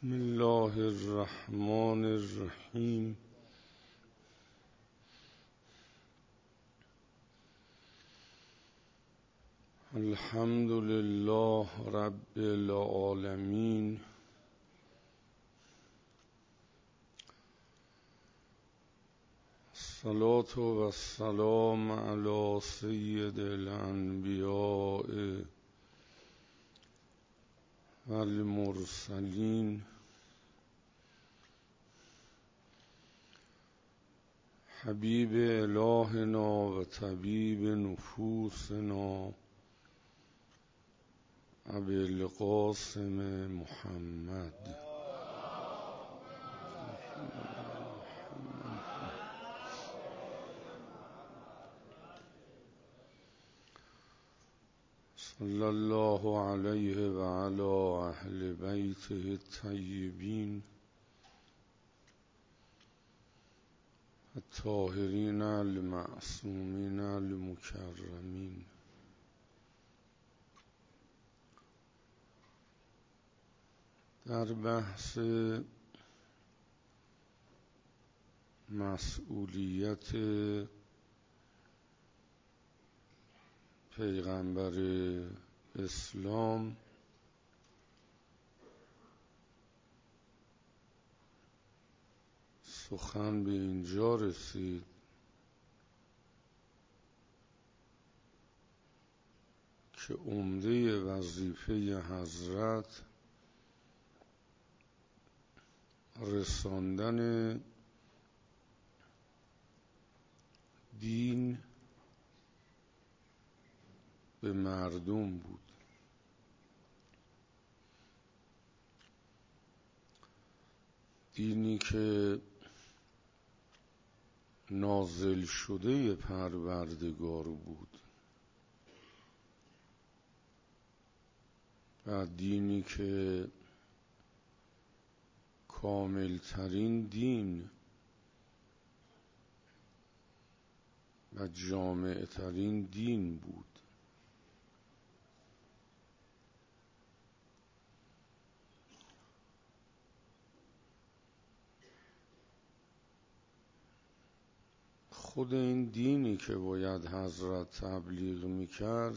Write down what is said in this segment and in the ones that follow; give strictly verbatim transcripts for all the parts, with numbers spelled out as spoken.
بسم الله الرحمن الرحیم. الحمد لله رب العالمین. الصلاة و السلام علی سید الانبیاء والمرسلین حبیب الهنا و طبیب نفوسنا ابی القاسم محمد. صلی الله علیه و علی اهل بیته الطیبین الطاهرین المعصومین المکرمین. در بحث مسئولیت پیغمبر اسلام سخن به اینجا رسید که عمده وظیفه حضرت رساندن دین به مردم بود. دینی که نازل شده پروردگار بود و دینی که کاملترین دین و جامعترین دین بود. خود این دینی که باید حضرت تبلیغ میکرد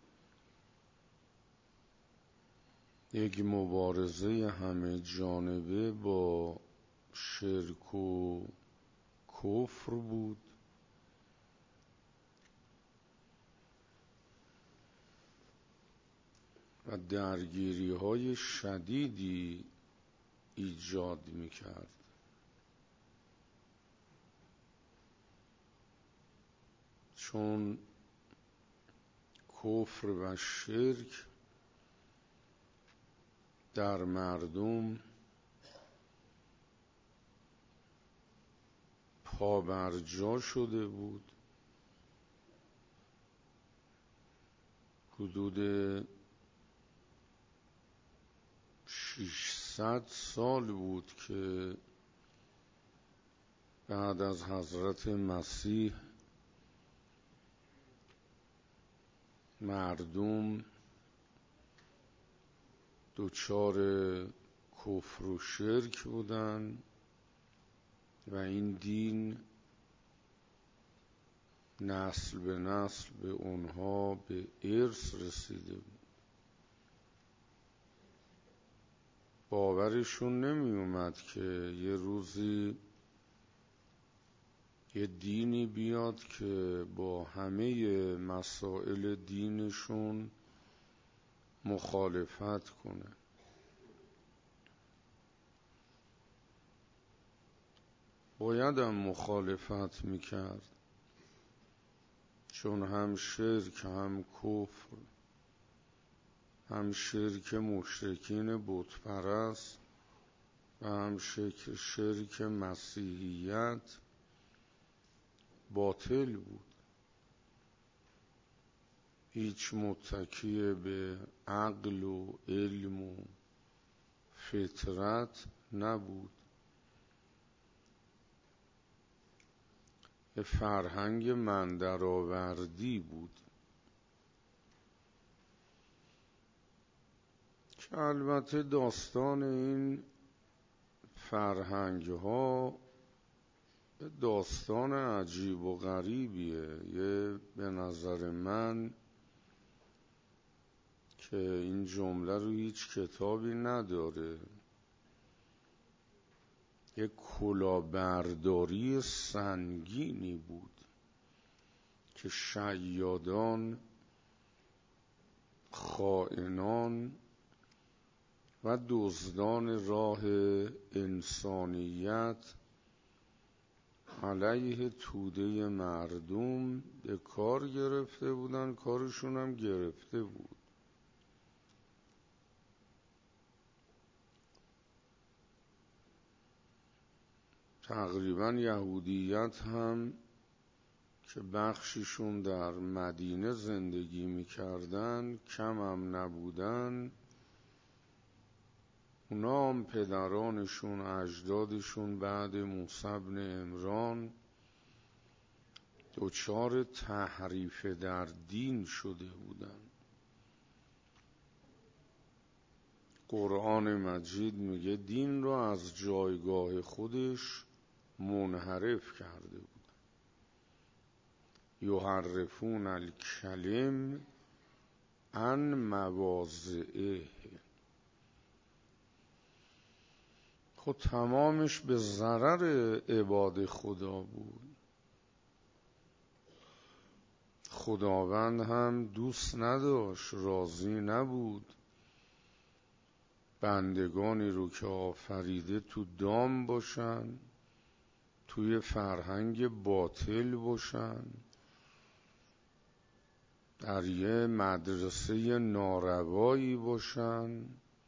یک مبارزه همه جانبه با شرک و کفر بود و درگیری های شدیدی ایجاد میکرد. چون کفر و شرک در مردم پابرجا شده بود. حدود ششصد سال بود که بعد از حضرت مسیح مردم دچار کفر و شرک بودن و این دین نسل به نسل به اونها به ارث رسیده بود. باورشون نمی اومد که یه روزی یه دینی بیاد که با همه مسائل دینشون مخالفت کنه. باید هم مخالفت میکرد، چون هم شرک هم کفر، هم شرک مشرکین بت پرست و هم شرک, شرک مسیحیت باطل بود. هیچ متکی به عقل و علم و فطرت نبود. یه فرهنگ مندرآوردی بود که البته داستان این فرهنگ ها داستان عجیب و غریبیه. یه به نظر من که این جمله رو هیچ کتابی نداره، یه کلاهبرداری سنگینی بود که شیادان، خائنان و دزدان راه انسانیت علیه توده مردم به کار گرفته بودن، کارشون هم گرفته بود. تقریبا یهودیت هم که بخششون در مدینه زندگی میکردن، کم هم نبودن، اونا هم پدرانشون، اجدادشون بعد موسی بن عمران دچار تحریف در دین شده بودن. قرآن مجید میگه دین رو از جایگاه خودش منحرف کرده بود. یحرفون الکلم عن مواضعه. خود تمامش به ضرر عباد خدا بود. خداوند هم دوست نداشت، راضی نبود بندگانی رو که آفریده تو دام باشن، توی فرهنگ باطل باشن، در یه مدرسه ناروایی باشن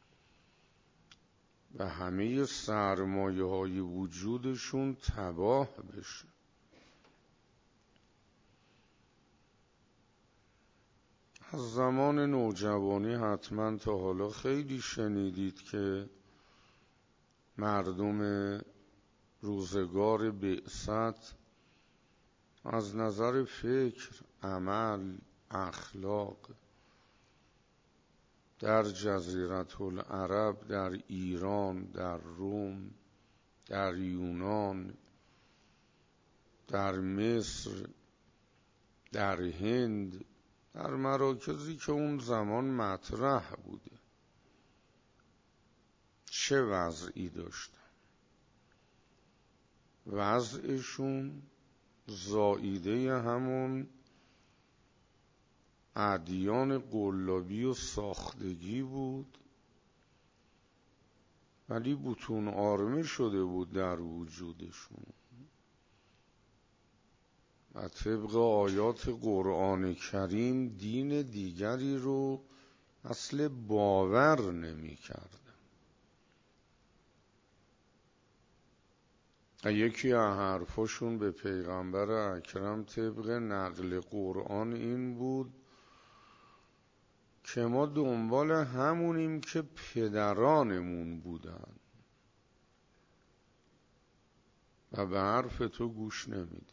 و همه سرمایه های وجودشون تباه بشه. از زمان نوجوانی حتما تا حالا خیلی شنیدید که مردم روزگار بعثت از نظر فکر، عمل، اخلاق در جزیره العرب، در ایران، در روم، در یونان، در مصر، در هند، در مراکزی که اون زمان مطرح بوده، چه وضعی داشتن؟ وضعشون زائیده همون ادیان قلابی و ساختگی بود، ولی بطون آرمه شده بود در وجودشون و طبق آیات قرآن کریم دین دیگری رو اصل باور نمی کردن. یکی از حرفاشون به پیغمبر اکرم طبق نقل قرآن این بود که ما دنبال همونیم که پدرانمون بودن و به حرف تو گوش نمیدی.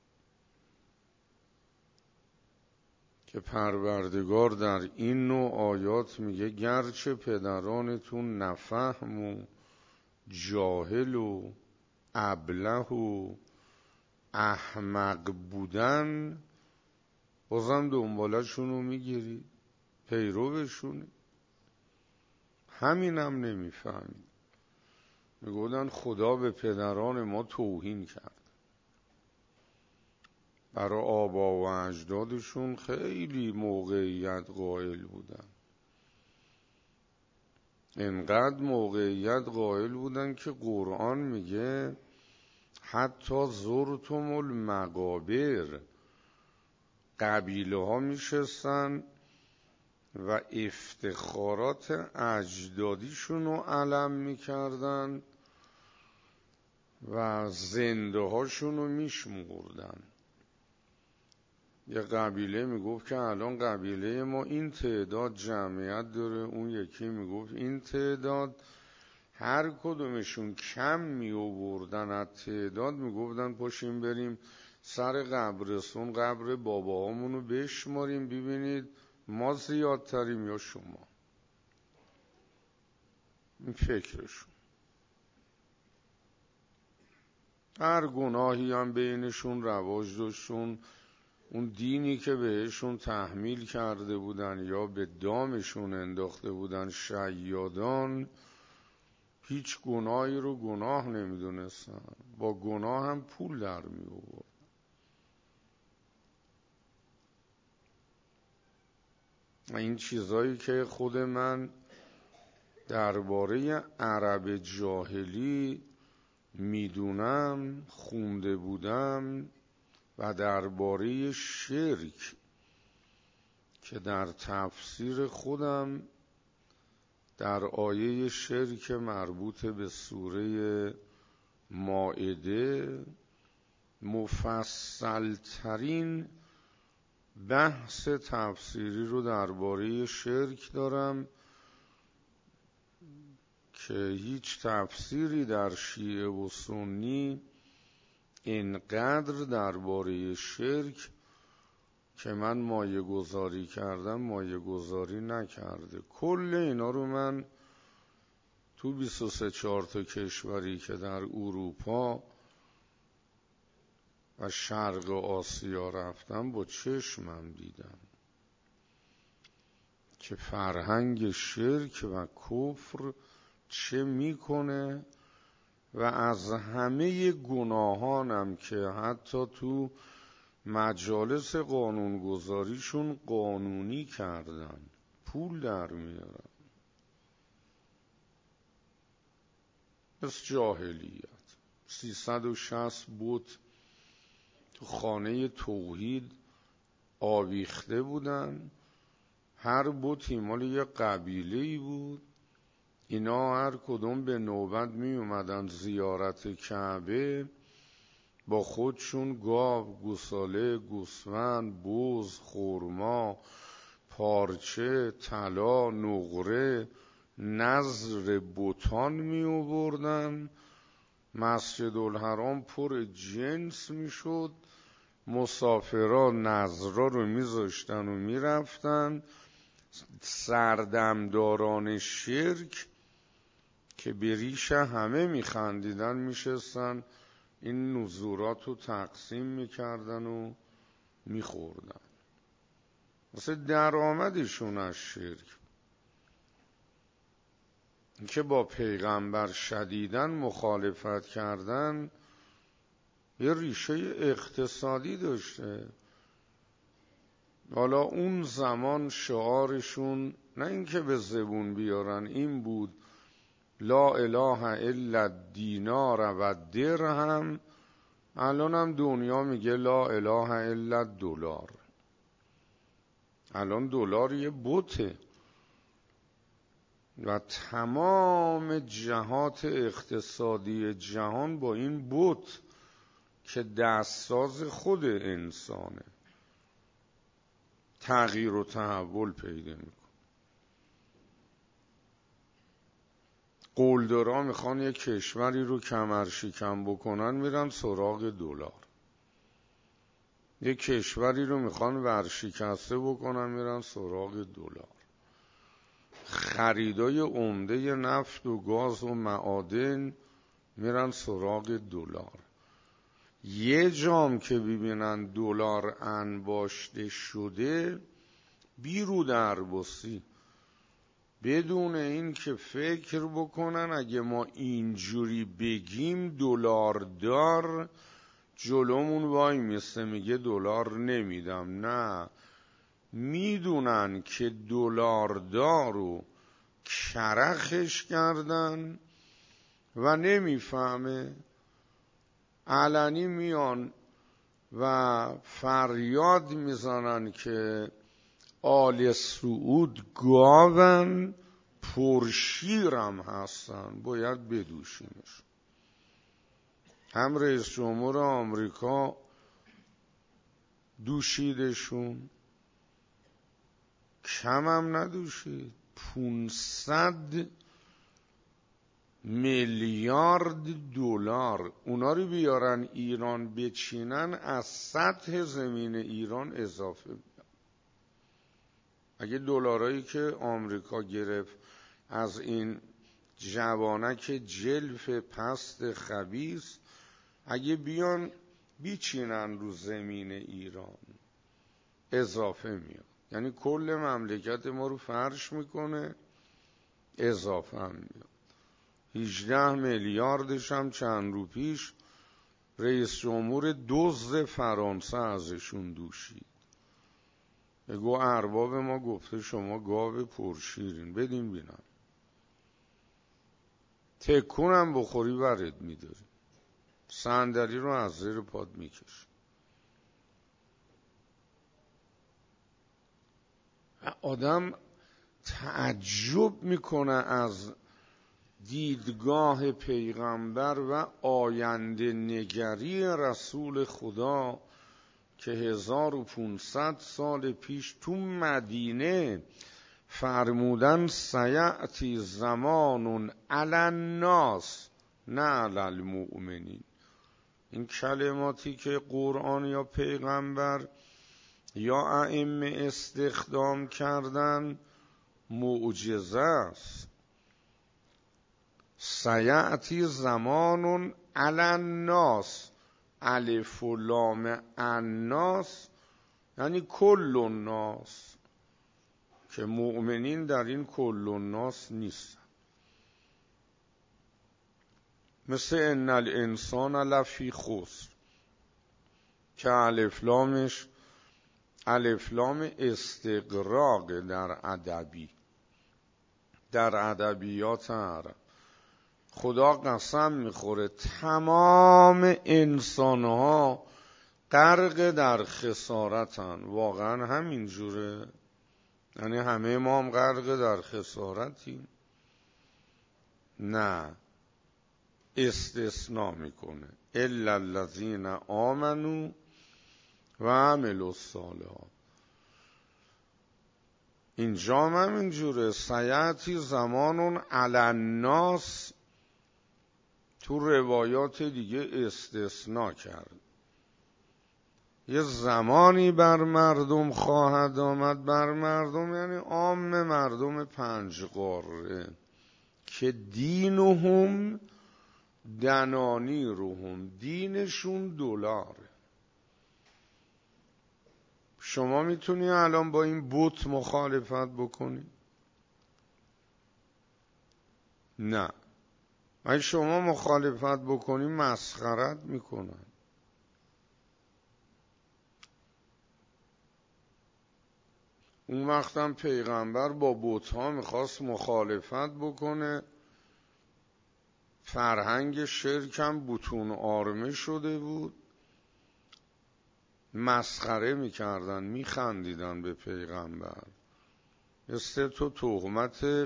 که پروردگار در این نوع آیات میگه گرچه پدرانتون نفهم و جاهل و ابله و احمق بودن، بازم دنبالشونو میگیری، پیروشونی. همین هم نمیفهمید. میگودن خدا به پدران ما توهین کرد. برای آبا و اجدادشون خیلی موقعیت قائل بودن. انقدر موقعیت قائل بودن که قرآن میگه حتی زرتم المقابر، قبیله ها میشستن و افتخارات اجدادیشون رو علم میکردن و زنده هاشون رو میشمردن. یه قبیله میگفت که الان قبیله ما این تعداد جمعیت داره، اون یکی میگفت این تعداد. هر کدومشون کم می آوردن از تعداد، میگفتن پاشیم بریم سر قبرستون قبر باباهامونو بشماریم ببینید ما زیادتریم یا شما. این فکرشون. هر گناهی هم بینشون رواج داشتون، اون دینی که بهشون تحمیل کرده بودن یا به دامشون انداخته بودن شیادان، هیچ گناهی رو گناه نمیدونستن، با گناه هم پول در می آوردن. این چیزایی که خود من درباره عرب جاهلی میدونم، خونده بودم، و درباره شرک که در تفسیر خودم در آیه شرک مربوط به سوره مائده مفصل ترین بحث تفسیری رو درباره شرک دارم که هیچ تفسیری در شیعه و سنی اینقدر درباره شرک که من مایه گذاری کردم مایه گذاری نکرده. کل اینا رو من تو بیست و سه چهار تا کشوری که در اروپا و شرق آسیا رفتم با چشمم دیدم که فرهنگ شرک و کفر چه میکنه، و از همه گناهانم که حتی تو مجالس قانونگذاریشون قانونی کردن پول در میارن. پس جاهلیت سیصد و شصت بت تو خانه توحید آویخته بودن، هر بتی مال یه قبیله‌ای بود. اینا هر کدوم به نوبت می اومدن زیارت کعبه، با خودشون گاو، گوساله، گوسفند، بز، خرما، پارچه، طلا، نقره، نذر بتان می آوردن. مسجد الحرام پر جنس می شد، مسافرها نذرا رو می ذاشتن و می رفتن. سردمداران شرک که به ریش همه می خندیدن می شستن این نذورات رو تقسیم می کردن و می خوردن. مثل درآمدشون از شرک که با پیغمبر شدیداً مخالفت کردن یه ریشه اقتصادی داشته. حالا اون زمان شعارشون نه اینکه به زبون بیارن این بود لا اله الا الدینار و درهم. الان هم دنیا میگه لا اله الا الدلار. الان دلار یه بته و تمام جهات اقتصادی جهان با این بت که دستساز خود انسانه تغییر و تحول پیدا میکنه. قلدرها میخوان یک کشوری رو کمرشکن بکنن میرن سراغ دلار، یک کشوری رو میخوان ورشکسته بکنن میرن سراغ دلار. خریدای عمده نفت و گاز و معادن میرن سراغ دلار. یه جام که ببینن دلار انباشته شده بیرو درباسی، بدون این که فکر بکنن اگه ما اینجوری بگیم دلار دار جلومون وای میسته میگه دلار نمیدم. نه، میدونن که دلار دارو کرخش کردن و نمیفهمه، علنی میان و فریاد میزنن که آل سعود گاون پرشیرم هستن باید بدوشیمش. هم رئیس جمهور آمریکا دوشیدشون، کم هم ندوشید، پونصد میلیارد دلار. اونا رو بیارن ایران بچینن از سطح زمین ایران اضافه بیارن. اگه دلارایی که آمریکا گرفت از این جوانک جلف پست خبیث اگه بیان بیچینن رو زمین ایران اضافه میاد، یعنی کل مملکت ما رو فرش میکنه، اضافه هم میاد. هجده میلیاردش هم چند رو پیش رئیس جمهور دزد فرانسه ازشون دوشید. بگو ارباب ما گفته شما گاو پرشیرین، بدین بینم تکونم بخوری ورد میداری، صندلی رو از زیر پاد میکش. آدم تعجب میکنه از دیدگاه پیغمبر و آینده نگری رسول خدا که هزار و پونصد سال پیش تو مدینه فرمودن سیأتی زمان علی الناس نه علی المؤمنین. این کلماتی که قرآن یا پیغمبر یا ائمه استخدام کردن معجزه است. سیأتی زمان علی الناس، الف و لام الناس یعنی کل الناس، که مؤمنین در این کل الناس نیستن. مثل ان الانسان لفی خسر که الف لامش الف لام استغراق در ادبی، در ادبیات عرب. خدا قسم میخوره تمام انسانها غرق در خسارتن. واقعا همین جوره؟ یعنی همه ما هم غرق در خسارتیم؟ نه، استثناء میکنه الا الذین آمنوا و عملوا الصالحات. اینجا هم همین جوره. سیأتی زمان علی الناس تو روایات دیگه استثناء کرد. یه زمانی بر مردم خواهد آمد، بر مردم یعنی عام مردم پنج قاره، که دینهم دنانیرهم، دینشون دلاره. شما میتونی الان با این بت مخالفت بکنی؟ نه. اگه شما مخالفت بکنی مسخرت میکنن. اون وقتم پیغمبر با بت‌ها میخواست مخالفت بکنه، فرهنگ شرکم بتون آرمه شده بود، مسخره میکردن، میخندیدن به پیغمبر. مثل تو تهمت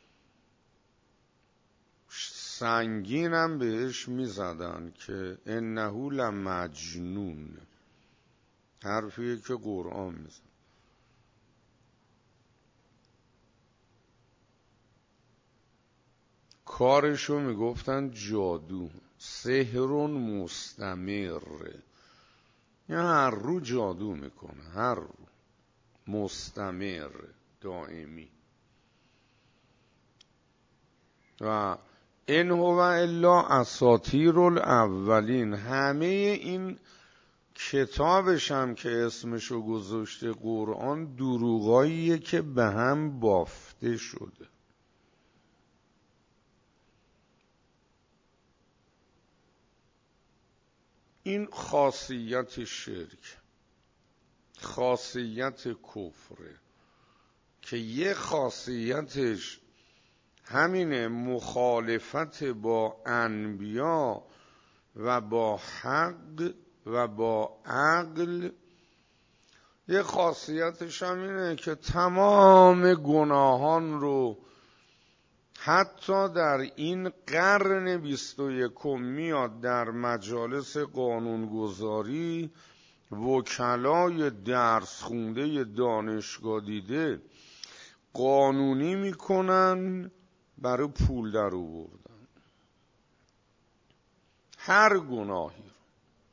سنگینم بهش میزدن که انه لمجنون، حرفیه که قرآن میزن. کارشو میگفتن جادو، سحر مستمر، یعنی هر رو جادو میکنه، هر رو مستمر، دائمی. و این هو الا اساطیر الاولین. همه این کتابش هم که اسمشو گذاشته قرآن دروغاییه که به هم بافته شده. این خاصیت شرک، خاصیت کفره، که یه خاصیتش همینه، مخالفت با انبیا و با حق و با عقل. یه خاصیتش همینه که تمام گناهان رو حتی در این قرن بیست و یکم میاد در مجالس قانونگذاری وکلای درس خونده دانشگاه دیده قانونی میکنن برای پول در آوردن هر گناهی رو.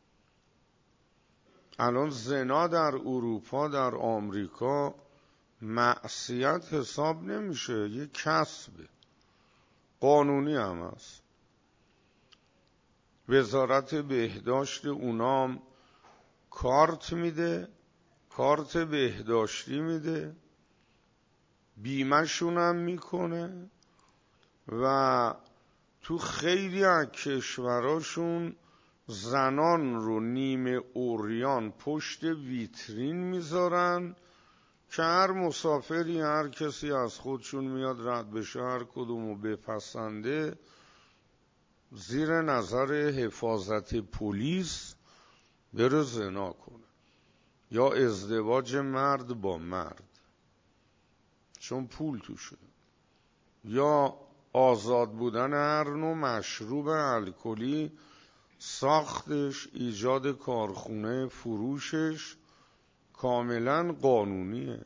الان زنا در اروپا، در آمریکا معصیت حساب نمیشه، یه کسبه، قانونی هم هست. وزارت بهداشت اونام کارت میده، کارت بهداشتی میده، بیمه شونم میکنه و تو خیلی از کشوراشون زنان رو نیمه عریان پشت ویترین میذارن که هر مسافری، هر کسی از خودشون میاد رد بشه، هر کدومو بپسنده، زیر نظر حفاظت پلیس بره زنا کنه یا ازدواج مرد با مرد، چون پول توشه، یا آزاد بودن هر نوع مشروب الکلی، ساختش، ایجاد کارخونه، فروشش کاملا قانونیه.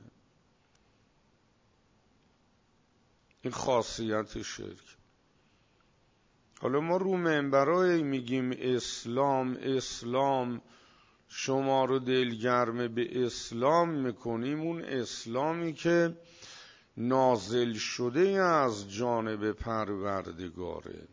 این خاصیت شرک. حالا ما رو منبرای میگیم اسلام اسلام، شما رو دلگرم به اسلام میکنیم، اون اسلامی که نازل شده از جانب پروردگاره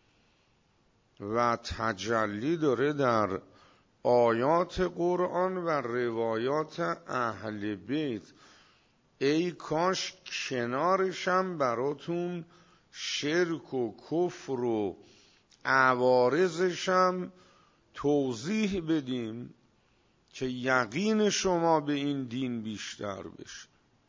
و تجلی داره در آیات قرآن و روایات اهل بیت. ای کاش کنارشم براتون شرک و کفر و عوارضشم توضیح بدیم که یقین شما به این دین بیشتر بشه،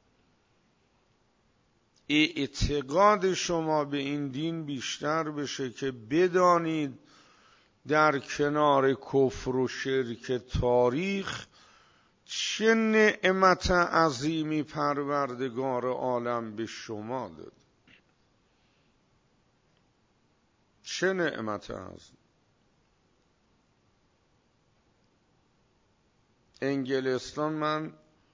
اعتقاد شما به این دین بیشتر بشه، که بدانید در کنار کفر و شرک تاریخ چه نعمت عظیمی پروردگار عالم به شما داد. چه نعمت عظیم. انگلستان من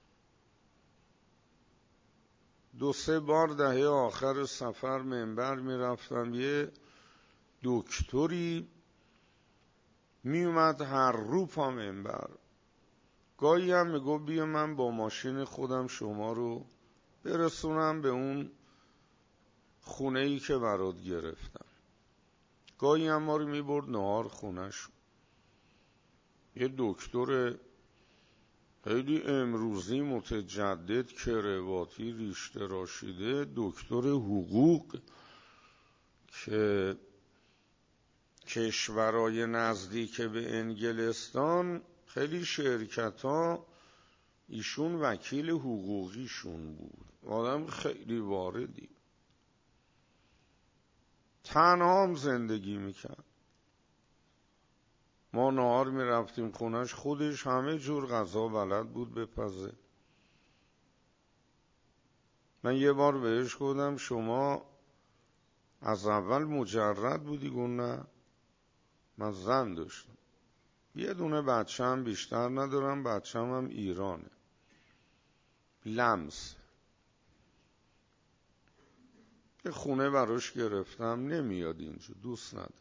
دو سه بار دهه آخر سفر منبر می رفتم، یه دکتری می اومد هر رو پا منبر، گاهی هم می گفت بیا من با ماشین خودم شما رو برسونم به اون خونه ای که برات گرفتم. گاهی هم ما رو می برد نهار خونه‌شون. یه دکتر خیلی امروزی متجدد، کرواتی، ریشته راشیده، دکتر حقوق، که کشورهای نزدیک به انگلستان خیلی شرکت ها ایشون وکیل حقوقیشون بود. آدم خیلی واردی، تنها هم زندگی میکرد. ما نهار می رفتیم خونش، خودش همه جور غذا بلد بود بپزه. من یه بار بهش گفتم شما از اول مجرد بودی؟ گفت نه، من زن داشتم، یه دونه بچه هم بیشتر ندارم، بچه هم, هم ایرانه، لمس. یه خونه براش گرفتم، نمیاد اینجا، دوست نداره.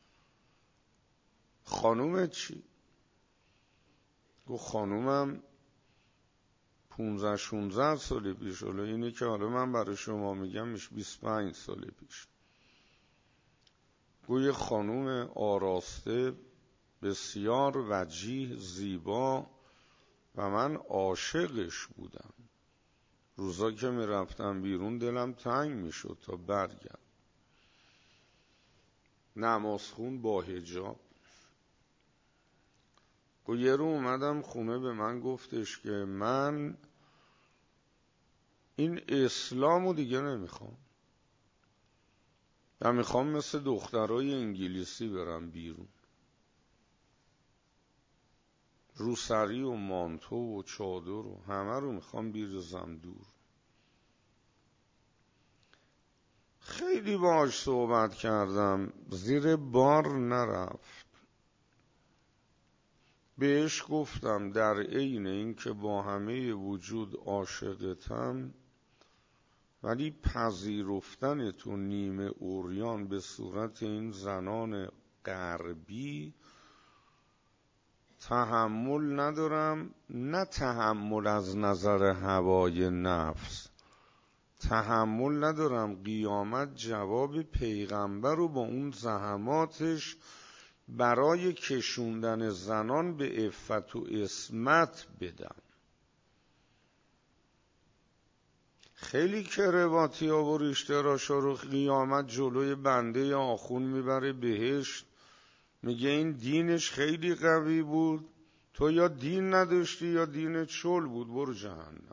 خانومت چی؟ گفت خانومم پونزده شونزده سال پیش، حالا اینه که حالا من برای شما میگم میشه بیست و پنج سال پیش. گفت یه خانوم آراسته، بسیار وجیه، زیبا، و من عاشقش بودم. روزا که میرفتم بیرون دلم تنگ میشد تا برگردم. نمازخون با حجاب. گفت یه رو اومدم خونه، به من گفتش که من این اسلامو دیگه نمیخوام، و میخوام مثل دخترای انگلیسی برم بیرون، روسری و مانتو و چادر و همه رو میخوام بیرزم دور. خیلی باهاش صحبت کردم، زیر بار نرفت. بهش گفتم در عین این که با همه وجود عاشقتم، ولی پذیرفتن تو نیمه عریان به صورت این زنان غربی تحمل ندارم. نه تحمل از نظر هوای نفس، تحمل ندارم قیامت جواب پیغمبر رو با اون زحماتش برای کشوندن زنان به عفت و عصمت بدم. خیلی کرواتی ها و ریشتراشا رو قیامت جلوی بنده آخون میبره بهشت، میگه این دینش خیلی قوی بود، تو یا دین نداشتی یا دینت شل بود، برو جهنم.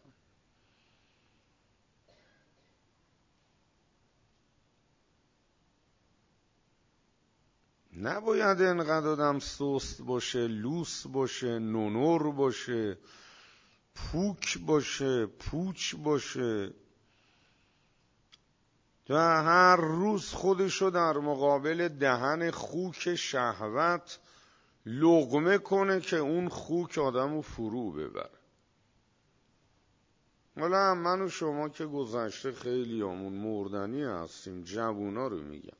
نباید اینقدر آدم سست باشه، لوس باشه، نونور باشه، پوک باشه، پوچ باشه و هر روز خودشو در مقابل دهن خوک شهوت لقمه کنه که اون خوک آدمو فرو ببره. حالا من و شما که گذشته خیلی همون مردنی هستیم، جوونا رو میگم.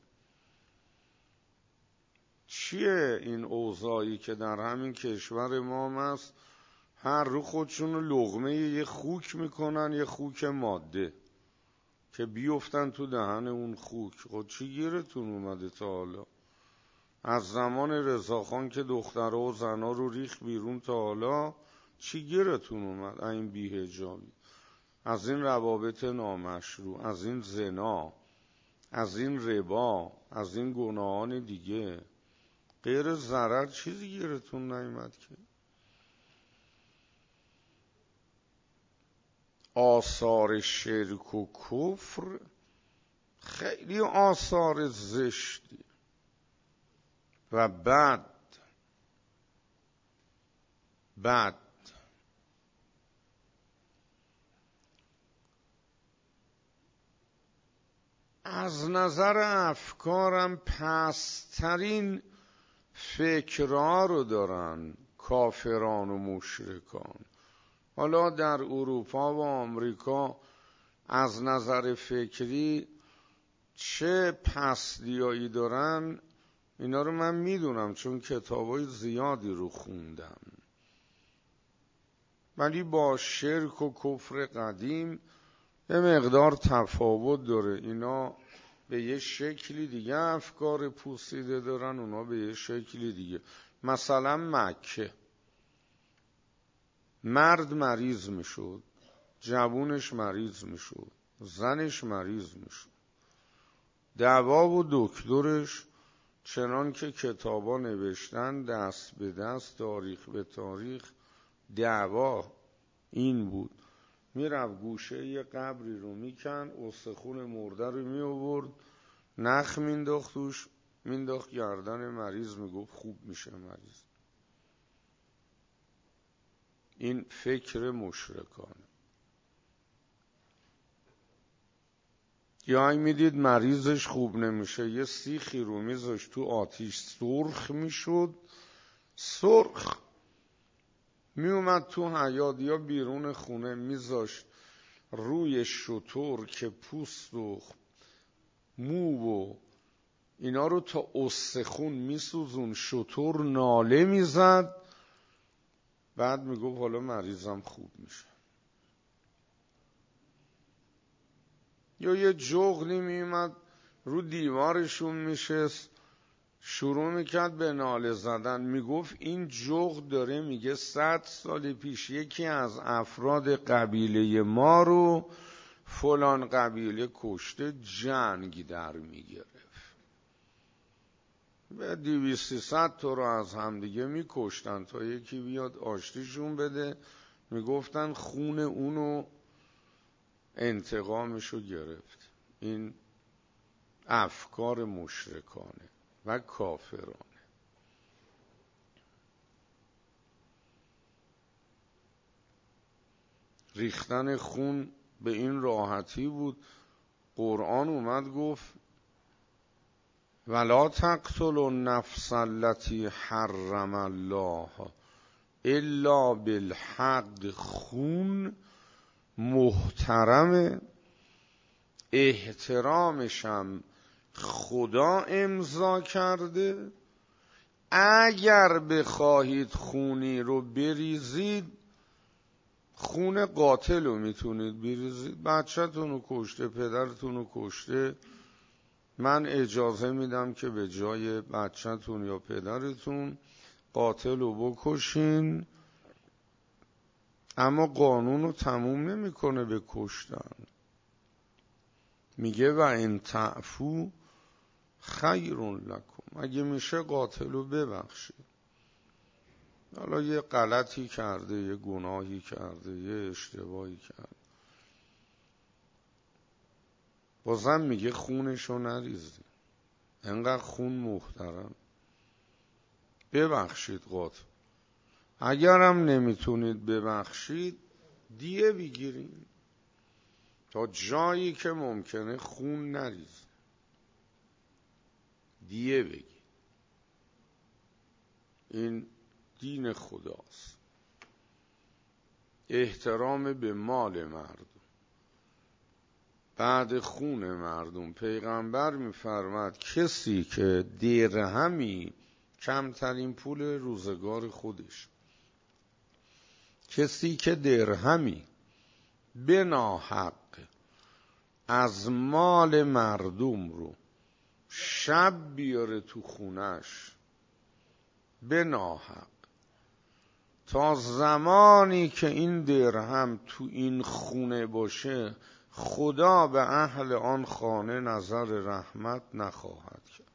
چیه این اوضاعی که در همین کشور ما هست؟ هر رو خودشون رو لقمه یه خوک میکنن، یه خوک ماده که بیفتن تو دهن اون خوک. خود چی گیرتون اومده تا حالا؟ از زمان رضاخان که دخترها و زنها رو ریخ بیرون تا حالا چی گیرتون اومد؟ این بی‌حجابی، از این روابط نامشروع، از این زنا، از این ربا، از این گناهان دیگه، غیر ضرر چیزی گیرتون نیامد که؟ آثار شرک و کفر خیلی آثار زشتی و بد بد از نظر افکارم پسترین فکرها رو دارن کافران و مشرکان. حالا در اروپا و آمریکا از نظر فکری چه پستیایی دارن اینا رو من میدونم، چون کتابای زیادی رو خوندم. ولی با شرک و کفر قدیم یه مقدار تفاوت داره. اینا به یه شکلی دیگه افکار پوسیده دارن، اونا به یه شکلی دیگه. مثلا مکه، مرد مریض میشد، جوونش مریض میشد، زنش مریض میشد، دوا و دکترش چنان که کتابا نوشتن دست به دست، تاریخ به تاریخ، دوا این بود: میرفت گوشه یه قبری رو میکن، استخون مرده رو میآورد، نخ مینداخت توش، مینداخت گردن مریض، میگفت خوب میشه مریض. این فکر مشرکانه. یا این میدید مریضش خوب نمیشه، یه سیخی رو میذاشت تو آتیش، سرخ میشد، سرخ میومد تو حیاط یا بیرون خونه، میذاشت روی شتر که پوست و مو و اینا رو تا استخون میسوزون، شتر ناله میزد، بعد میگفت حالا مریضم خوب میشه. یا یه جغلی میومد رو دیوارشون میشست، شروع میکرد به ناله زدن، میگفت این جغد داره میگه صد سال پیش یکی از افراد قبیله ما رو فلان قبیله کشته، جنگ در میگرفت، به دویست ست تا رو از همدیگه میکشتن تا یکی بیاد آشتیشون بده. میگفتن خون اونو انتقامشو گرفت. این افکار مشرکانه و کافرانه. ریختن خون به این راحتی بود. قرآن اومد گفت ولا تقتلوا النفس التي حرم الله الا بالحق. خون محترمه، احترامشم خدا امضا کرده. اگر بخواهید خونی رو بریزید، خون قاتل رو میتونید بریزید. بچه‌تون رو کشته، پدرتون رو کشته، من اجازه میدم که به جای بچه‌تون یا پدرتون قاتل رو بکشین، اما قانون رو تموم نمیکنه به کشتن. میگه و ان تعفو خیر لکم، اگه میشه قاتل رو ببخشید. حالا یه غلطی کرده، یه گناهی کرده، یه اشتباهی کرده، بازم میگه خونشو نریزید، انقدر خون محترم، ببخشید قاتل. اگرم نمیتونید ببخشید دیه بگیرین تا جایی که ممکنه خون نریزه، دیه بگیر. این دین خداست، احترام به مال مردم، بعد خون مردم. پیغمبر میفرماد کسی که درهمی، کمترین پول روزگار خودش، کسی که درهمی به ناحق از مال مردم رو شب بیاره تو خونش به ناحق، تا زمانی که این درهم تو این خونه باشه خدا به اهل آن خانه نظر رحمت نخواهد کرد.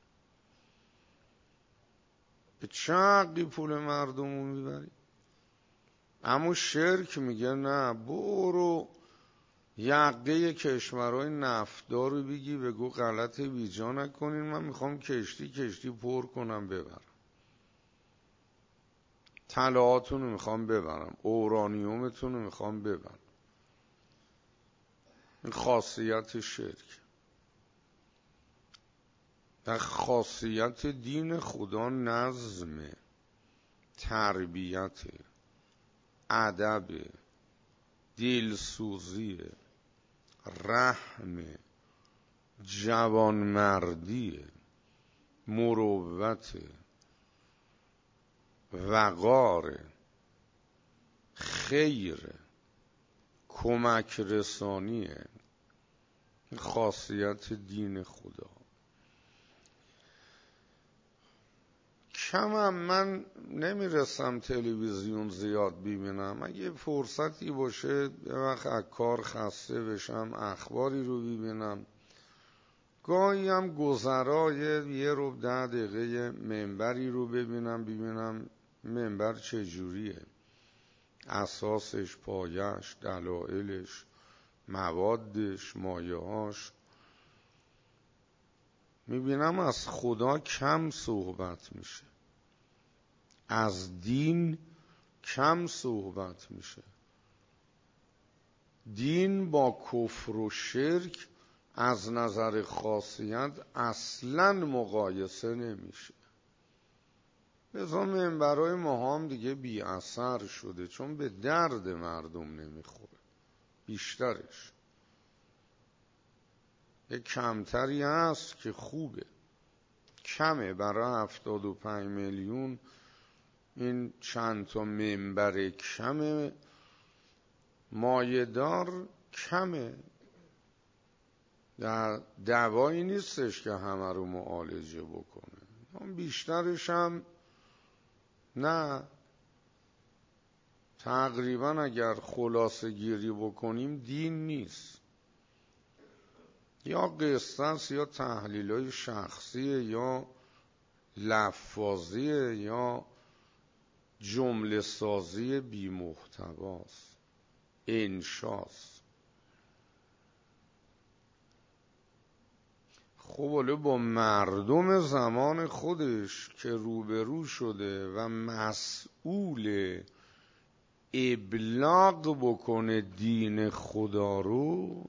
به چه حقی پول مردم رو میبری؟ اما شرک میگه نه، برو یقه کشورهای نفتدار رو بگی بگو غلط بیجا نکنین، من میخوام کشتی کشتی پر کنم ببرم، طلاهاتون رو میخوام ببرم، اورانیومتون رو میخوام ببرم. این خاصیت شرک. و خاصیت دین خدا نظم، تربیت، ادب، دلسوزی، رحم، جوانمردی، مروت، وقار، خیر، کمک رسانیه. خاصیت دین خدا. کمم من نمیرسم تلویزیون زیاد ببینم، اگه فرصتی باشه یه وقت از کار خسته بشم اخباری رو ببینم، گاهی هم گذرای یه رو ده دقیقه منبری رو ببینم ببینم منبر چجوریه، اساسش، پایش، دلایلش، موادش، مایه‌هاش. میبینم از خدا کم صحبت میشه، از دین کم صحبت میشه. دین با کفر و شرک از نظر خاصیت اصلاً مقایسه نمیشه. لذا منبرهای ما هم دیگه بی اثر شده، چون به درد مردم نمیخوره. بیشترش یک کمتری هست که خوبه، کمه برای هفتاد و پنج میلیون این چند تا منبر کمه مایه‌دار کمه. در دوایی نیستش که همه رو معالجه بکنه، بیشترش هم نه. تقریبا اگر خلاصه گیری بکنیم دین نیست، یا قصص یا تحلیل‌های شخصیه یا لفاظیه یا جمله سازی بی محتواست، انشاست. خب حالا با مردم زمان خودش که روبرو شده و مسئول ابلاغ بکنه دین خدا رو،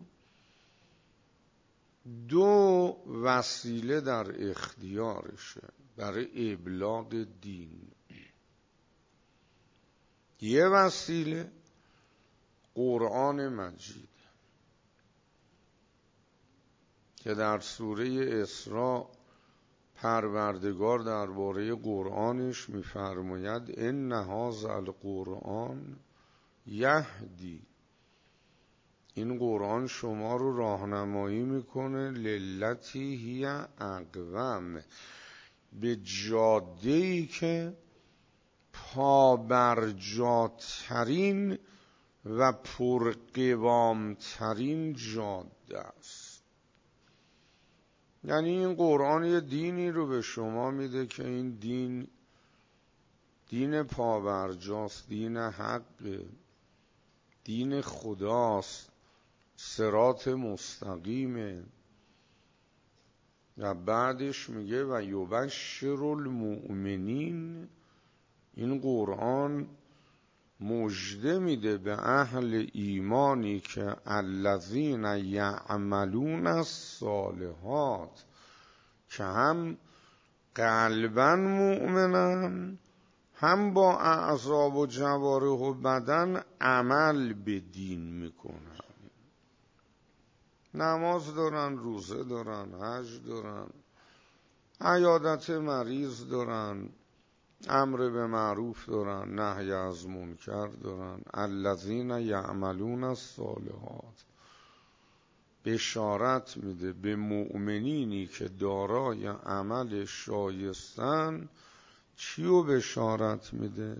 دو وسیله در اختیارشه برای ابلاغ دین. یه وسیله قرآن مجید که در سوره اسراء پروردگار درباره قرآنش می‌فرماید ان هذا القرآن یهدی این قرآن شما رو راهنمایی میکنه للتی هی اقوم، به جاده‌ای که پابرجاترین و پرقوامترین جاده است. یعنی این قرآن یه دینی رو به شما میده که این دین دین پابرجاست، دین حق، دین خداست، صراط مستقیمه. و بعدش میگه و یبشر المؤمنین، این قرآن مژده میده به اهل ایمانی که الذین یعملون الصالحات، که هم قلبا مؤمنن، هم با اعضا و جوارح و بدن عمل به دین میکنن. نماز دارن، روزه دارن، حج دارن، عیادت مریض دارن، امر به معروف دارن، نهی از منکر دارن. الذین یعملون الصالحات بشارت میده به مؤمنینی که دارای عمل شایستن. چیو بشارت میده؟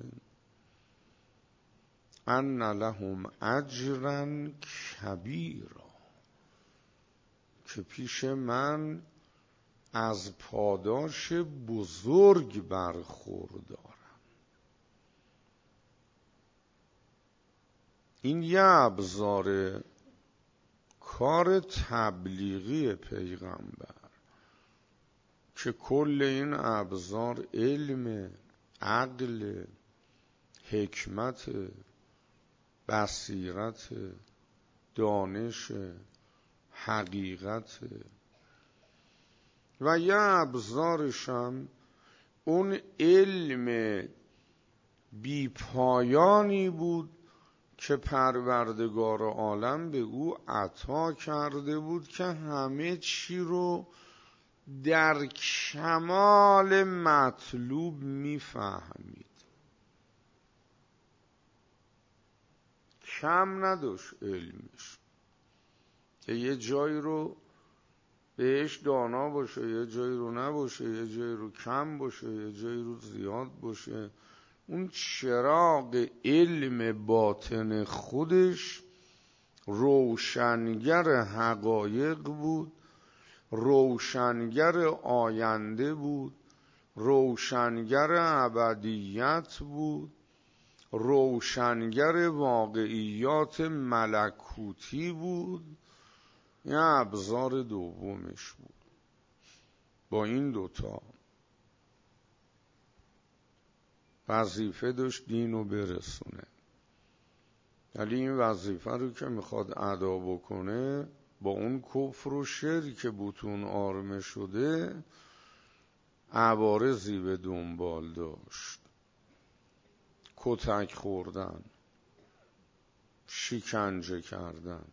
ان لهم اجرا کبیرا، که پیش من از پاداش بزرگ برخوردارم. این یه ابزار کار تبلیغی پیغمبر که کل این ابزار علم، عقل، حکمت، بصیرت، دانش، حقیقت، و یه ابزارش هم اون علم بی پایانی بود که پروردگار عالم به او عطا کرده بود که همه چی رو در کمال مطلوب میفهمید، کم نداشت علمش، که یه جایی رو بهش دانا باشه، یه جایی رو نباشه، یه جایی رو کم باشه، یه جایی رو زیاد باشه. اون چراغ علم باطن خودش روشنگر حقایق بود، روشنگر آینده بود، روشنگر ابدیت بود، روشنگر واقعیات ملکوتی بود. یه ابزار دومش بود. با این دوتا وظیفه داشت دینو برسونه. ولی این وظیفه رو که میخواد ادا بکنه، با اون کفر و شرک که بطون آرمه شده عوارضی به دنبال داشت. کتک خوردن، شکنجه کردن،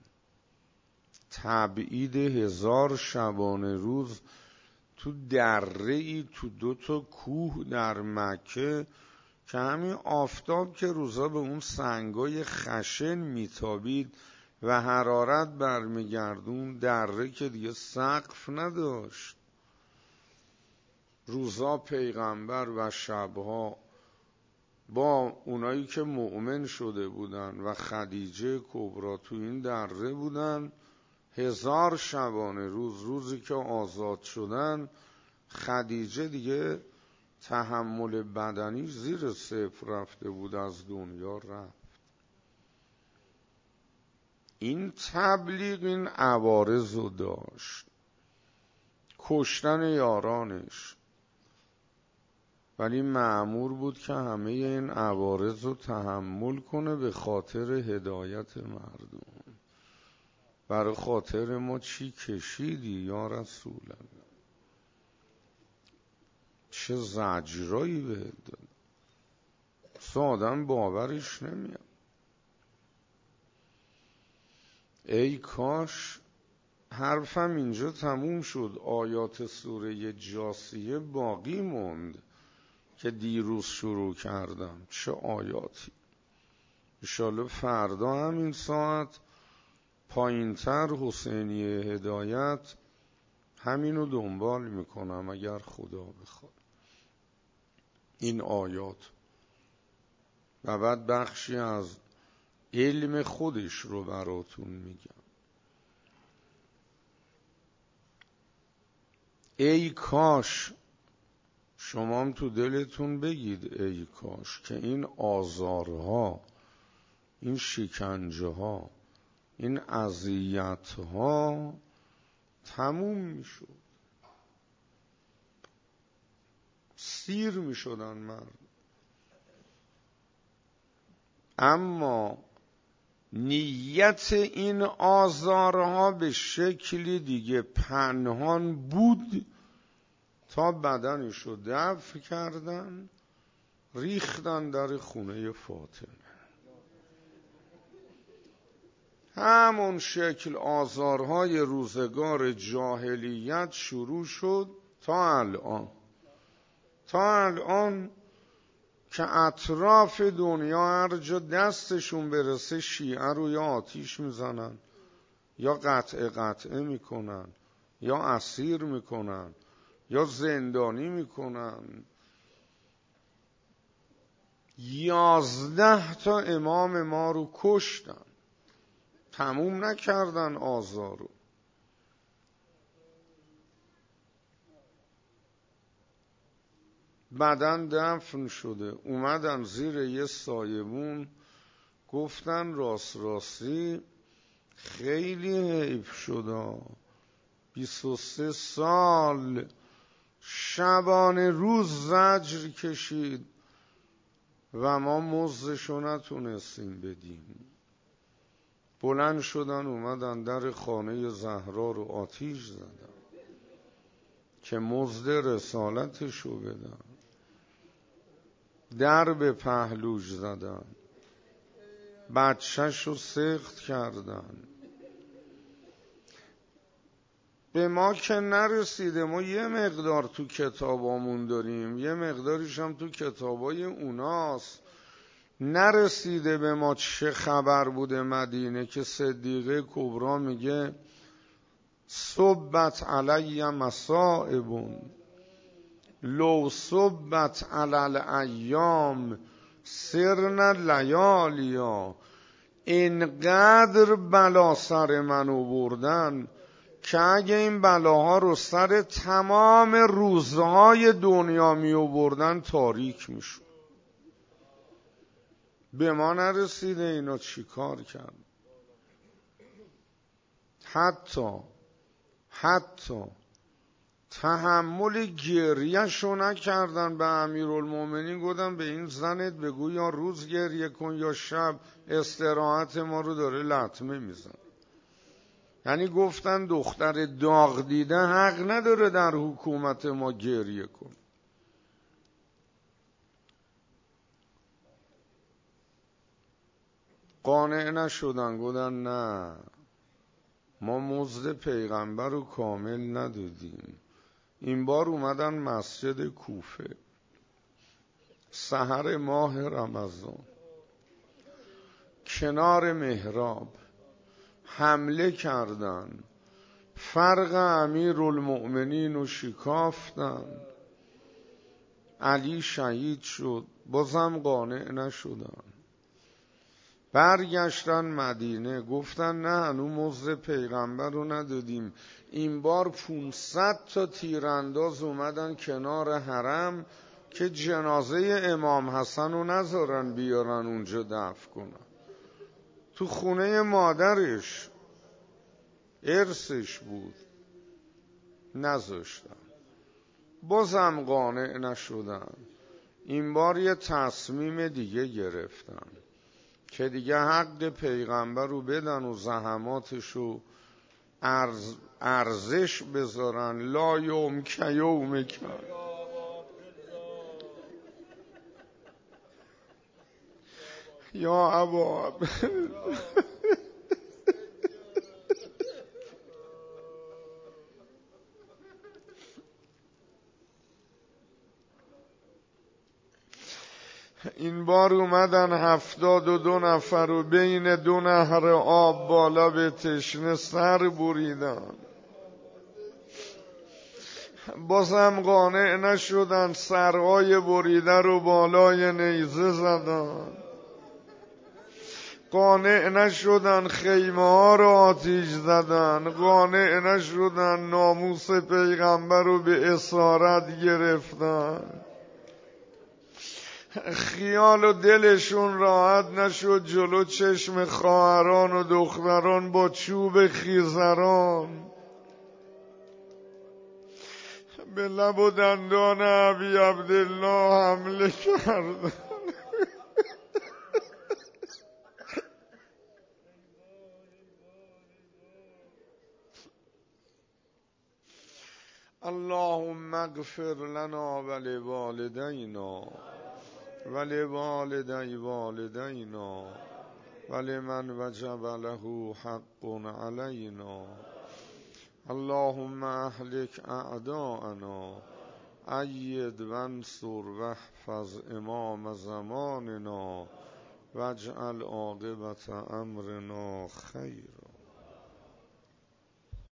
تبعید هزار شبانه روز تو دره ای تو دو تا کوه در مکه، که همین آفتاب که روزا به اون سنگای خشن میتابید و حرارت برمیگردون، دره که دیگه سقف نداشت، روزا پیغمبر و شبها با اونایی که مؤمن شده بودن و خدیجه کبرا تو این دره بودن. هزار شبانه روز، روزی که آزاد شدن خدیجه دیگه تحمل بدنی زیر صفر رفته بود، از دنیا رفت. این تبلیغ این عوارض رو داشت، کشتن یارانش، ولی مأمور بود که همه این عوارض رو تحمل کنه به خاطر هدایت مردم. برای خاطر ما چی کشیدی یا رسول الله؟ چه زجرایی بهت داد، آدم باورش نمیاد. ای کاش حرفم اینجا تموم شد، آیات سوره جاثیه باقی موند که دیروز شروع کردم. چه آیاتی! انشالله فردا همین ساعت پایینتر حسینیه هدایت همینو دنبال میکنم اگر خدا بخواد. این آیات و بعد بخشی از علم خودش رو براتون میگم. ای کاش شما هم تو دلتون بگید ای کاش که این آزارها، این شکنجه ها، این اذیت ها تموم میشد، سیر میشدن مرد. اما نیت این آزارها به شکلی دیگه پنهان بود تا بدنشو دفع کردن، ریختن در خونه فاطمه. همون شکل آزارهای روزگار جاهلیت شروع شد تا الان، تا الان که اطراف دنیا هر جا دستشون برسه شیعه رو یا آتیش میزنن یا قطع قطعه میکنن یا اسیر میکنن یا زندانی میکنن. یازده تا امام ما رو کشتن، تموم نکردن آزارو. بدن دفن شده، اومدن زیر یه سایبون گفتن راست راستی خیلی حیف شده، بیست و سه سال شبانه روز زجر کشید و ما مزدشو نتونستیم بدیم. بلند شدن اومدن در خانه زهرا رو آتیش زدن که مزد رسالتشو بدن. در به پهلوش زدن، بچهش رو سخت کردن. به ما که نرسیده، ما یه مقدار تو کتابامون داریم، یه مقداریش هم تو کتابای اوناست. نرسیده به ما چه خبر بوده مدینه که صدیقه کبرا میگه صبت علی مصائب لو صبت علی الایام سرن لیالیا. اینقدر بلا سر منو بردن که اگه این بلاها رو سر تمام روزهای دنیا می آوردن تاریک میشد. به ما نرسیده اینا چی کار کرد. حتی حتی تحمل گریه شو نکردن. به امیرالمومنین گفتن به این زنت بگو یا روز گریه کن یا شب، استراحت ما رو داره لطمه میزن. یعنی گفتن دختر داغ دیده حق نداره در حکومت ما گریه کن. قانع نشدن، گفتن نه، ما مزد پیغمبر رو کامل ندادیم. این بار اومدن مسجد کوفه سحر ماه رمضان کنار محراب حمله کردن، فرق امیرالمؤمنین رو شکافتن. علی شهید شد، بازم قانع نشدن. برگشتن مدینه گفتن نه، هنو مزد پیغمبر رو ندادیم. این بار پونصد تا تیرانداز اومدن کنار حرم که جنازه امام حسن رو نذارن بیارن اونجا دفن کنن. تو خونه مادرش ارثش بود، نذاشتن. بازم قانع نشدن. این بار یه تصمیم دیگه گرفتن که دیگه حق پیغمبر رو بدن و زحماتش رو ارز ارزش بذارن. لا یوم که یوم که یا ابا این بار اومدن هفتاد و دو نفر و بین دو نهر آب بالا به تشنه سر بریدن، بازم قانع نشدن، سرهای بریده رو بالای نیزه زدن، قانع نشدن، خیمه ها رو آتیش زدن، قانع نشدن، ناموس پیغمبر رو به اسارت گرفتن. خیال و دلشون راحت نشد، جلو چشم خواهران و دختران با چوب خیزران به لب و دندان ابی عبدالله حمله کردن. اللهم اغفر لنا ولوالدینا ولوالدی والدینا ولمن وجب له حق علینا. اللهم اهلک اعداءنا اید وانصر واحفظ امام زماننا واجعل عاقبت امرنا خیرا.